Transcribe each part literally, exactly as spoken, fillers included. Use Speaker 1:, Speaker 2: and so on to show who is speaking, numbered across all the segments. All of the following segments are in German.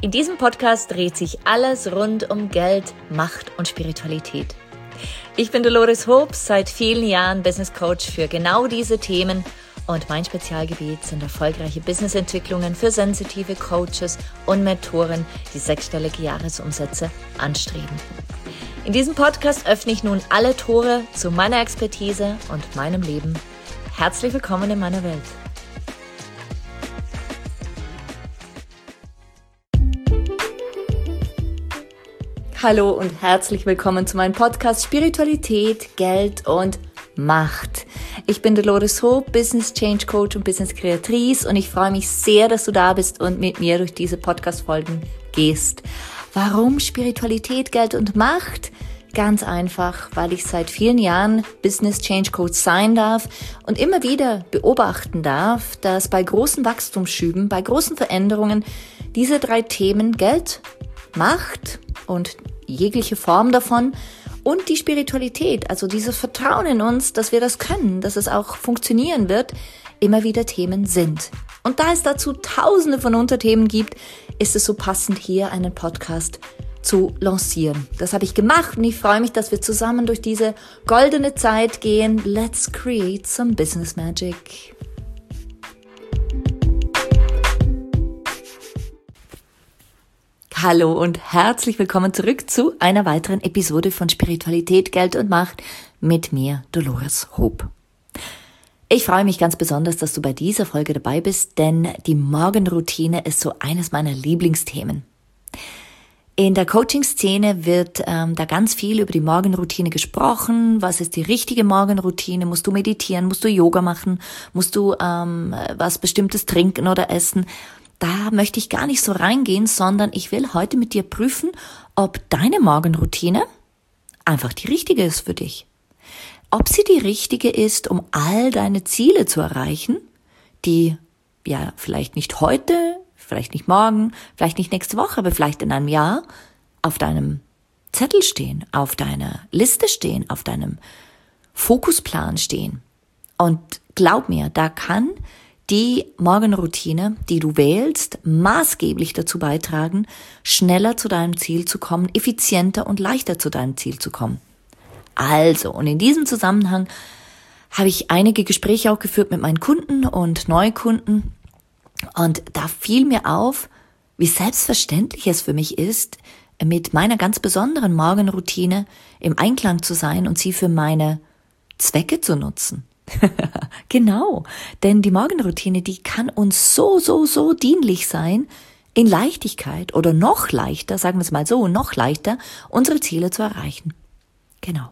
Speaker 1: In diesem Podcast dreht sich alles rund um Geld, Macht und Spiritualität. Ich bin Dolores Hoop, seit vielen Jahren Business Coach für genau diese Themen und mein Spezialgebiet sind erfolgreiche Businessentwicklungen für sensitive Coaches und Mentoren, die sechsstellige Jahresumsätze anstreben. In diesem Podcast öffne ich nun alle Tore zu meiner Expertise und meinem Leben. Herzlich willkommen in meiner Welt. Hallo und herzlich willkommen zu meinem Podcast Spiritualität, Geld und Macht. Ich bin Dolores Hoop, Business Change Coach und Business Kreatrice und ich freue mich sehr, dass du da bist und mit mir durch diese Podcast-Folgen gehst. Warum Spiritualität, Geld und Macht? Ganz einfach, weil ich seit vielen Jahren Business Change Coach sein darf und immer wieder beobachten darf, dass bei großen Wachstumsschüben, bei großen Veränderungen diese drei Themen Geld, Macht und jegliche Form davon und die Spiritualität, also dieses Vertrauen in uns, dass wir das können, dass es auch funktionieren wird, immer wieder Themen sind. Und da es dazu tausende von Unterthemen gibt, ist es so passend, hier einen Podcast zu lancieren. Das habe ich gemacht und ich freue mich, dass wir zusammen durch diese goldene Zeit gehen. Let's create some business magic. Hallo und herzlich willkommen zurück zu einer weiteren Episode von Spiritualität, Geld und Macht mit mir, Dolores Hoop. Ich freue mich ganz besonders, dass du bei dieser Folge dabei bist, denn die Morgenroutine ist so eines meiner Lieblingsthemen. In der Coaching-Szene wird ähm, da ganz viel über die Morgenroutine gesprochen. Was ist die richtige Morgenroutine? Musst du meditieren? Musst du Yoga machen? Musst du ähm, was Bestimmtes trinken oder essen? Da möchte ich gar nicht so reingehen, sondern ich will heute mit dir prüfen, ob deine Morgenroutine einfach die richtige ist für dich. Ob sie die richtige ist, um all deine Ziele zu erreichen, die ja vielleicht nicht heute, vielleicht nicht morgen, vielleicht nicht nächste Woche, aber vielleicht in einem Jahr auf deinem Zettel stehen, auf deiner Liste stehen, auf deinem Fokusplan stehen. Und glaub mir, da kann die Morgenroutine, die du wählst, maßgeblich dazu beitragen, schneller zu deinem Ziel zu kommen, effizienter und leichter zu deinem Ziel zu kommen. Also, und in diesem Zusammenhang habe ich einige Gespräche auch geführt mit meinen Kunden und Neukunden und da fiel mir auf, wie selbstverständlich es für mich ist, mit meiner ganz besonderen Morgenroutine im Einklang zu sein und sie für meine Zwecke zu nutzen. Genau, denn die Morgenroutine, die kann uns so, so, so dienlich sein, in Leichtigkeit oder noch leichter, sagen wir es mal so, noch leichter, unsere Ziele zu erreichen. Genau.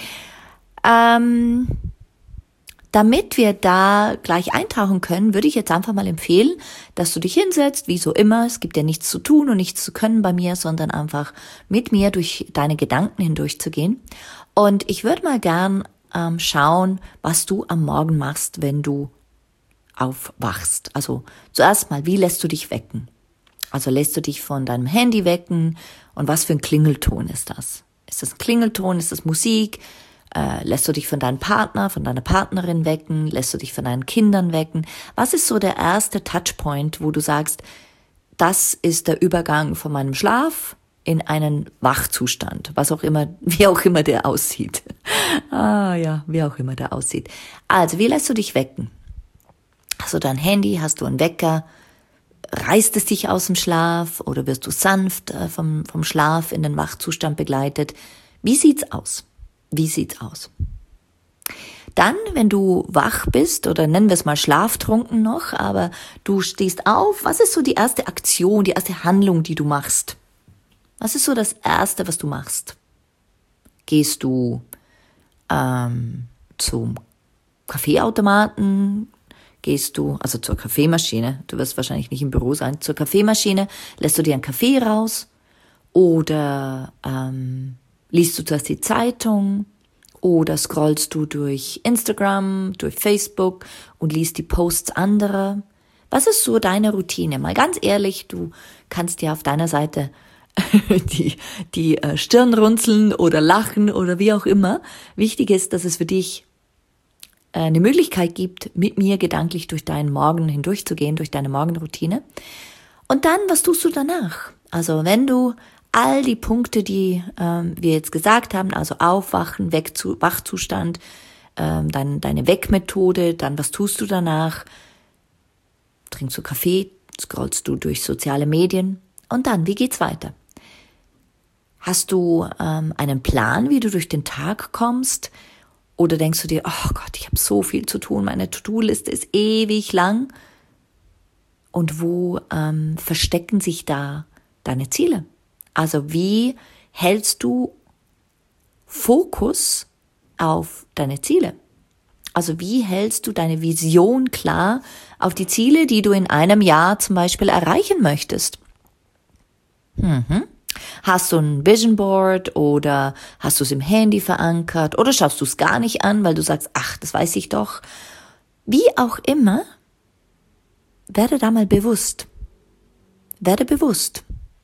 Speaker 1: Ähm, damit wir da gleich eintauchen können, würde ich jetzt einfach mal empfehlen, dass du dich hinsetzt, wie so immer. Es gibt ja nichts zu tun und nichts zu können bei mir, sondern einfach mit mir durch deine Gedanken hindurchzugehen. Und ich würde mal gern ähm, schauen, was du am Morgen machst, wenn du aufwachst. Also zuerst mal, wie lässt du dich wecken? Also lässt du dich von deinem Handy wecken und was für ein Klingelton ist das? Ist das ein Klingelton? Ist das Musik? Äh, lässt du dich von deinem Partner, von deiner Partnerin wecken? Lässt du dich von deinen Kindern wecken? Was ist so der erste Touchpoint, wo du sagst, das ist der Übergang von meinem Schlaf in einen Wachzustand, was auch immer, wie auch immer der aussieht. Ah ja, wie auch immer der aussieht. Also, wie lässt du dich wecken? Hast du dein Handy, hast du einen Wecker? Reißt es dich aus dem Schlaf oder wirst du sanft äh, vom, vom Schlaf in den Wachzustand begleitet? Wie sieht's aus? Wie sieht's aus? Dann, wenn du wach bist, oder nennen wir es mal schlaftrunken noch, aber du stehst auf, was ist so die erste Aktion, die erste Handlung, die du machst? Was ist so das Erste, was du machst? Gehst du ähm, zum Kaffeeautomaten? Gehst du, also zur Kaffeemaschine, du wirst wahrscheinlich nicht im Büro sein, zur Kaffeemaschine, lässt du dir einen Kaffee raus? Oder ähm, liest du zuerst die Zeitung? Oder scrollst du durch Instagram, durch Facebook und liest die Posts anderer? Was ist so deine Routine? Mal ganz ehrlich, du kannst dir auf deiner Seite die, die äh, Stirn runzeln oder lachen oder wie auch immer. Wichtig ist, dass es für dich äh, eine Möglichkeit gibt, mit mir gedanklich durch deinen Morgen hindurchzugehen, durch deine Morgenroutine. Und dann, was tust du danach? Also wenn du all die Punkte, die ähm, wir jetzt gesagt haben, also Aufwachen, Wegzu- Wachzustand, ähm, dann deine Wegmethode, dann was tust du danach, trinkst du Kaffee, scrollst du durch soziale Medien und dann, wie geht's weiter? Hast du ähm, einen Plan, wie du durch den Tag kommst? Oder denkst du dir, oh Gott, ich habe so viel zu tun, meine To-Do-Liste ist ewig lang. Und wo ähm, verstecken sich da deine Ziele? Also wie hältst du Fokus auf deine Ziele? Also wie hältst du deine Vision klar auf die Ziele, die du in einem Jahr zum Beispiel erreichen möchtest? Mhm. Hast du ein Vision Board oder hast du es im Handy verankert oder schaust du es gar nicht an, weil du sagst, ach, das weiß ich doch. Wie auch immer, werde da mal bewusst. Werde bewusst.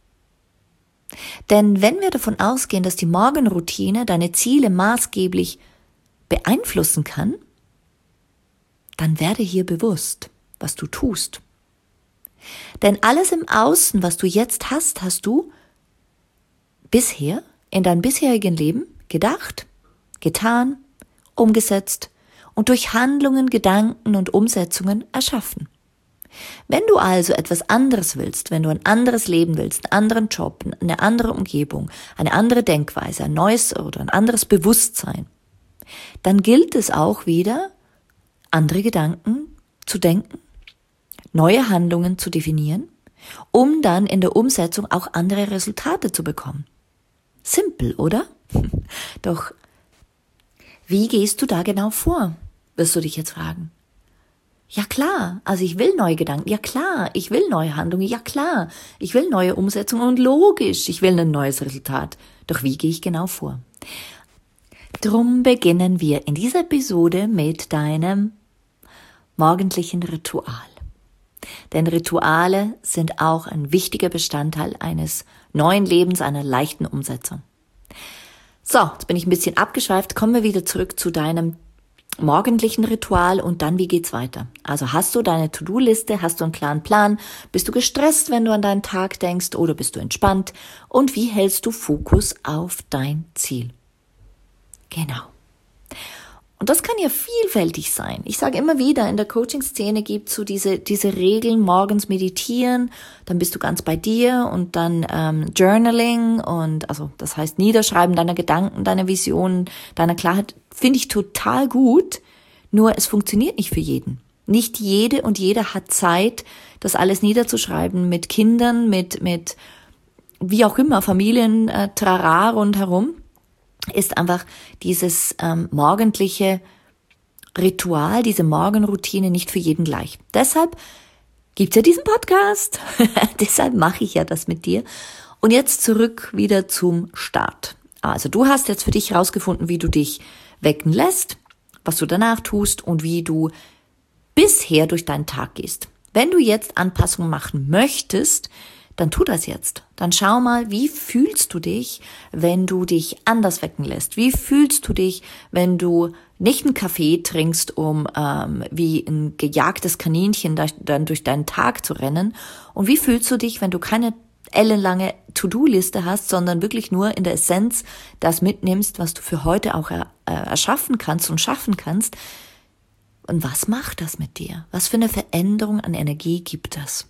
Speaker 1: Denn wenn wir davon ausgehen, dass die Morgenroutine deine Ziele maßgeblich beeinflussen kann, dann werde hier bewusst, was du tust. Denn alles im Außen, was du jetzt hast, hast du bisher in deinem bisherigen Leben gedacht, getan, umgesetzt und durch Handlungen, Gedanken und Umsetzungen erschaffen. Wenn du also etwas anderes willst, wenn du ein anderes Leben willst, einen anderen Job, eine andere Umgebung, eine andere Denkweise, ein neues oder ein anderes Bewusstsein, dann gilt es auch wieder, andere Gedanken zu denken, neue Handlungen zu definieren, um dann in der Umsetzung auch andere Resultate zu bekommen. Simpel, oder? Doch wie gehst du da genau vor, wirst du dich jetzt fragen. Ja klar, also ich will neue Gedanken, ja klar, ich will neue Handlungen, ja klar, ich will neue Umsetzungen und logisch, ich will ein neues Resultat. Doch wie gehe ich genau vor? Drum beginnen wir in dieser Episode mit deinem morgendlichen Ritual. Denn Rituale sind auch ein wichtiger Bestandteil eines neuen Lebens, einer leichten Umsetzung. So, jetzt bin ich ein bisschen abgeschweift. Kommen wir wieder zurück zu deinem morgendlichen Ritual und dann, wie geht's weiter? Also hast du deine To-Do-Liste, hast du einen klaren Plan? Bist du gestresst, wenn du an deinen Tag denkst oder bist du entspannt? Und wie hältst du Fokus auf dein Ziel? Genau. Und das kann ja vielfältig sein. Ich sage immer wieder, in der Coaching-Szene gibt es so diese, diese Regeln, morgens meditieren, dann bist du ganz bei dir und dann ähm, Journaling und also das heißt Niederschreiben deiner Gedanken, deiner Visionen, deiner Klarheit, finde ich total gut, nur es funktioniert nicht für jeden. Nicht jede und jeder hat Zeit, das alles niederzuschreiben mit Kindern, mit, mit wie auch immer, Familien, äh, Trara rundherum. Ist einfach dieses ähm, morgendliche Ritual, diese Morgenroutine nicht für jeden gleich. Deshalb gibt's ja diesen Podcast. Deshalb mache ich ja das mit dir. Und jetzt zurück wieder zum Start. Also du hast jetzt für dich herausgefunden, wie du dich wecken lässt, was du danach tust und wie du bisher durch deinen Tag gehst. Wenn du jetzt Anpassungen machen möchtest, dann tu das jetzt. Dann schau mal, wie fühlst du dich, wenn du dich anders wecken lässt? Wie fühlst du dich, wenn du nicht einen Kaffee trinkst, um ähm, wie ein gejagtes Kaninchen da, dann durch deinen Tag zu rennen? Und wie fühlst du dich, wenn du keine ellenlange To-Do-Liste hast, sondern wirklich nur in der Essenz das mitnimmst, was du für heute auch er, äh, erschaffen kannst und schaffen kannst? Und was macht das mit dir? Was für eine Veränderung an Energie gibt das?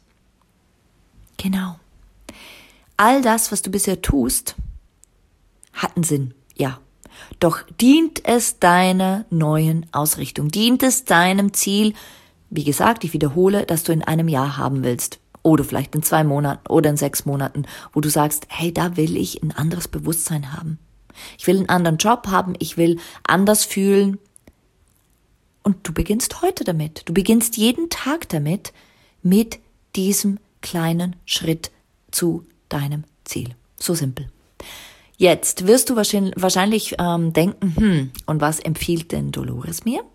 Speaker 1: Genau. All das, was du bisher tust, hat einen Sinn, ja. Doch dient es deiner neuen Ausrichtung? Dient es deinem Ziel, wie gesagt, ich wiederhole, dass du in einem Jahr haben willst? Oder vielleicht in zwei Monaten oder in sechs Monaten, wo du sagst, hey, da will ich ein anderes Bewusstsein haben. Ich will einen anderen Job haben, ich will anders fühlen. Und du beginnst heute damit. Du beginnst jeden Tag damit, mit diesem kleinen Schritt zu deinem Ziel. So simpel. Jetzt wirst du wahrscheinlich, wahrscheinlich ähm, denken, hm, und was empfiehlt denn Dolores mir?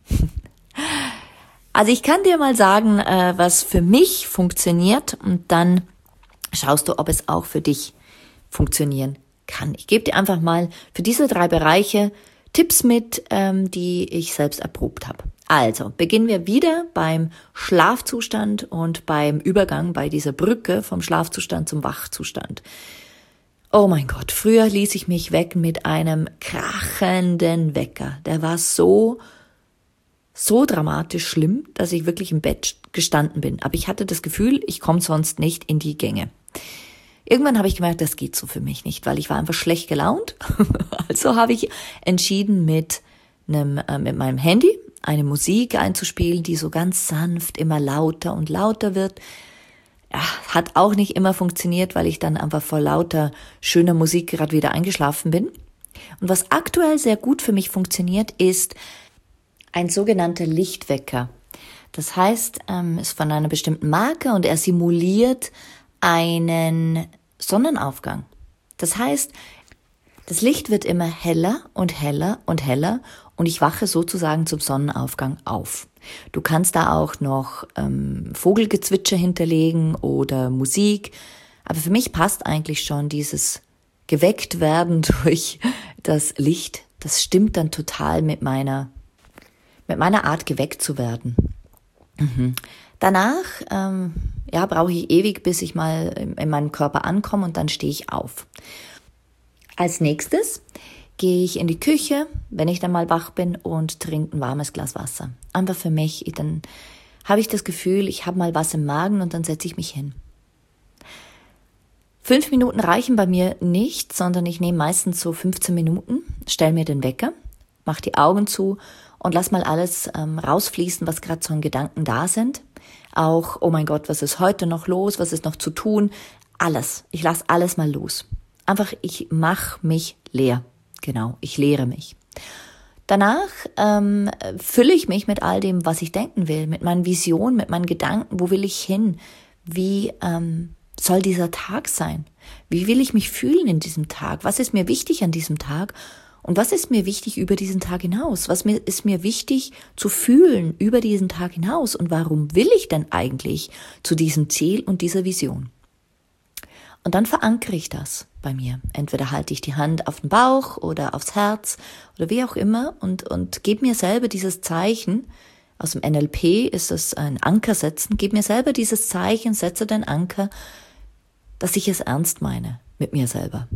Speaker 1: Also ich kann dir mal sagen, äh, was für mich funktioniert und dann schaust du, ob es auch für dich funktionieren kann. Ich gebe dir einfach mal für diese drei Bereiche Tipps mit, ähm, die ich selbst erprobt habe. Also, beginnen wir wieder beim Schlafzustand und beim Übergang bei dieser Brücke vom Schlafzustand zum Wachzustand. Oh mein Gott, früher ließ ich mich wecken mit einem krachenden Wecker. Der war so, so dramatisch schlimm, dass ich wirklich im Bett gestanden bin. Aber ich hatte das Gefühl, ich komme sonst nicht in die Gänge. Irgendwann habe ich gemerkt, das geht so für mich nicht, weil ich war einfach schlecht gelaunt. Also habe ich entschieden, mit einem, äh, mit meinem Handy eine Musik einzuspielen, die so ganz sanft immer lauter und lauter wird. Ja, hat auch nicht immer funktioniert, weil ich dann einfach vor lauter schöner Musik gerade wieder eingeschlafen bin. Und was aktuell sehr gut für mich funktioniert, ist ein sogenannter Lichtwecker. Das heißt, ähm, ist von einer bestimmten Marke und er simuliert einen Sonnenaufgang. Das heißt, das Licht wird immer heller und heller und heller und ich wache sozusagen zum Sonnenaufgang auf. Du kannst da auch noch ähm, Vogelgezwitscher hinterlegen oder Musik, aber für mich passt eigentlich schon dieses geweckt werden durch das Licht. Das stimmt dann total mit meiner, mit meiner Art geweckt zu werden. Mhm. Danach ähm, ja, brauche ich ewig, bis ich mal in, in meinem Körper ankomme und dann stehe ich auf. Als nächstes gehe ich in die Küche, wenn ich dann mal wach bin und trinke ein warmes Glas Wasser. Einfach für mich, dann habe ich das Gefühl, ich habe mal was im Magen und dann setze ich mich hin. Fünf Minuten reichen bei mir nicht, sondern ich nehme meistens so fünfzehn Minuten, stelle mir den Wecker, mache die Augen zu und lass mal alles ähm, rausfließen, was gerade so an Gedanken da sind. Auch, oh mein Gott, was ist heute noch los, was ist noch zu tun? Alles, ich lasse alles mal los. Einfach, ich mache mich leer. Genau, ich leere mich. Danach ähm, fülle ich mich mit all dem, was ich denken will, mit meinen Visionen, mit meinen Gedanken. Wo will ich hin? Wie ähm, soll dieser Tag sein? Wie will ich mich fühlen in diesem Tag? Was ist mir wichtig an diesem Tag? Und was ist mir wichtig über diesen Tag hinaus? Was mir, ist mir wichtig zu fühlen über diesen Tag hinaus? Und warum will ich denn eigentlich zu diesem Ziel und dieser Vision? Und dann verankere ich das bei mir. Entweder halte ich die Hand auf den Bauch oder aufs Herz oder wie auch immer und, und gebe mir selber dieses Zeichen. Aus dem N L P ist es ein Anker setzen. Gib mir selber dieses Zeichen, setze den Anker, dass ich es ernst meine mit mir selber.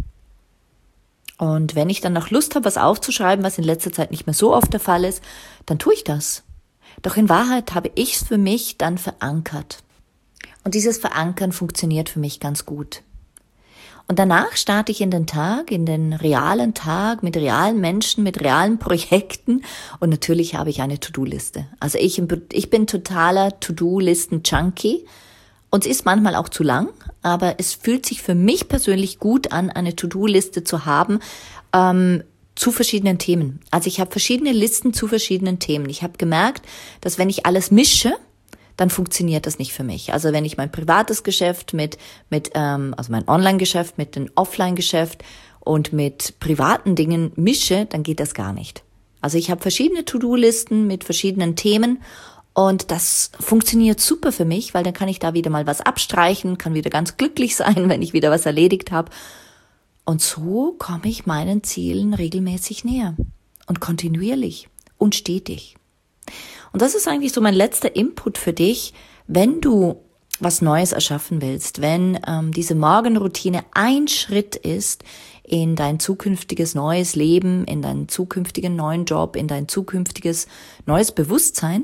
Speaker 1: Und wenn ich dann noch Lust habe, was aufzuschreiben, was in letzter Zeit nicht mehr so oft der Fall ist, dann tue ich das. Doch in Wahrheit habe ich es für mich dann verankert. Und dieses Verankern funktioniert für mich ganz gut. Und danach starte ich in den Tag, in den realen Tag, mit realen Menschen, mit realen Projekten. Und natürlich habe ich eine To-Do-Liste. Also ich, ich bin totaler To-Do-Listen-Junkie. Und es ist manchmal auch zu lang, aber es fühlt sich für mich persönlich gut an, eine To-Do-Liste zu haben, ähm, zu verschiedenen Themen. Also ich habe verschiedene Listen zu verschiedenen Themen. Ich habe gemerkt, dass wenn ich alles mische, dann funktioniert das nicht für mich. Also wenn ich mein privates Geschäft mit, mit ähm, also mein Online-Geschäft mit dem Offline-Geschäft und mit privaten Dingen mische, dann geht das gar nicht. Also ich habe verschiedene To-Do-Listen mit verschiedenen Themen und das funktioniert super für mich, weil dann kann ich da wieder mal was abstreichen, kann wieder ganz glücklich sein, wenn ich wieder was erledigt habe. Und so komme ich meinen Zielen regelmäßig näher und kontinuierlich und stetig. Und das ist eigentlich so mein letzter Input für dich, wenn du was Neues erschaffen willst, wenn ähm, diese Morgenroutine ein Schritt ist in dein zukünftiges neues Leben, in deinen zukünftigen neuen Job, in dein zukünftiges neues Bewusstsein,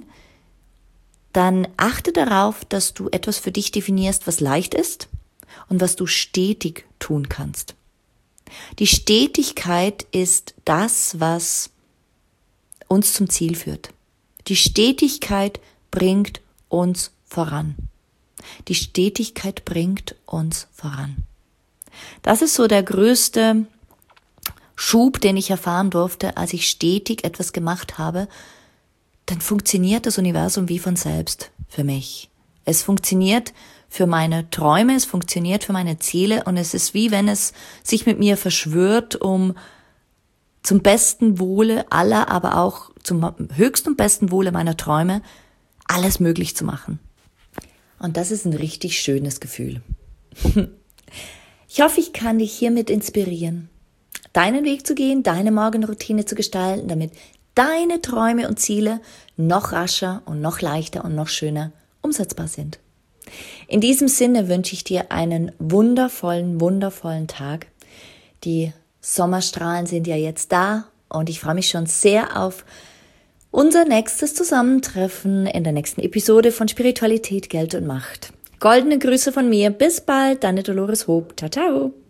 Speaker 1: dann achte darauf, dass du etwas für dich definierst, was leicht ist und was du stetig tun kannst. Die Stetigkeit ist das, was uns zum Ziel führt. Die Stetigkeit bringt uns voran. Die Stetigkeit bringt uns voran. Das ist so der größte Schub, den ich erfahren durfte, als ich stetig etwas gemacht habe. Dann funktioniert das Universum wie von selbst für mich. Es funktioniert für meine Träume, es funktioniert für meine Ziele und es ist wie wenn es sich mit mir verschwört, um zum besten Wohle aller, aber auch zum höchsten und besten Wohle meiner Träume alles möglich zu machen. Und das ist ein richtig schönes Gefühl. Ich hoffe, ich kann dich hiermit inspirieren, deinen Weg zu gehen, deine Morgenroutine zu gestalten, damit deine Träume und Ziele noch rascher und noch leichter und noch schöner umsetzbar sind. In diesem Sinne wünsche ich dir einen wundervollen, wundervollen Tag. Die Sommerstrahlen sind ja jetzt da und ich freue mich schon sehr auf unser nächstes Zusammentreffen in der nächsten Episode von Spiritualität, Geld und Macht. Goldene Grüße von mir. Bis bald, deine Dolores Hoop. Ciao, ciao.